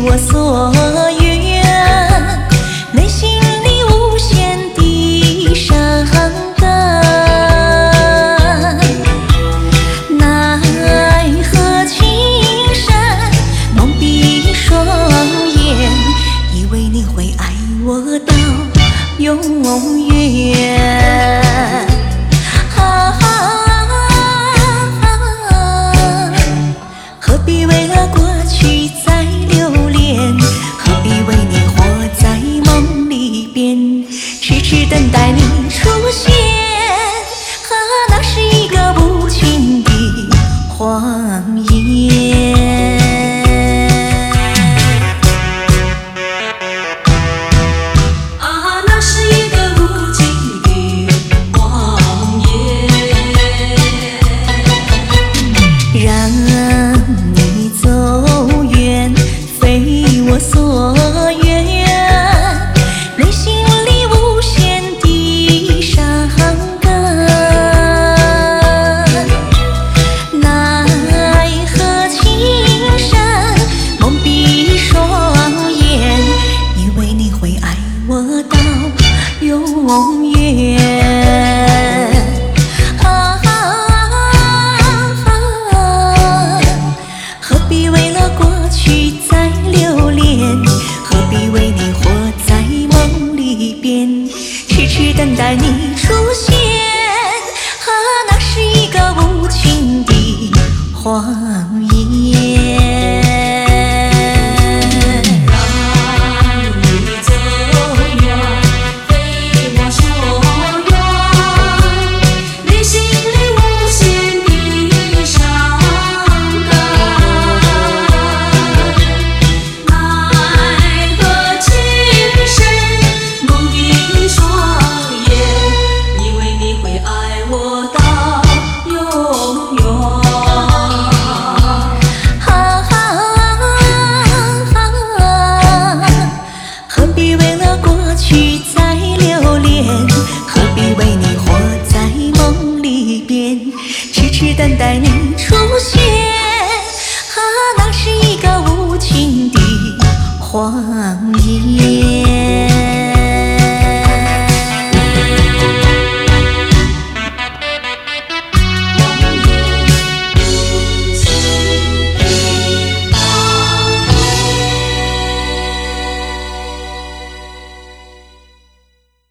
我所愿，内心里无限的伤感。奈何青山蒙蔽双眼，以为你会爱我到永远。何必为了过去再留恋？何必为你活在梦里边？痴痴等待你出现，那是一个无情的谎言。我所愿，内心里无限的伤感。奈何青山蒙蔽双眼，以为你会爱我到永远。何必为了过去再留恋？何必为你活在梦里边？痴痴等待你出现，那是一个无情的谎言。痴痴等待你出现，那是一个无情的谎言。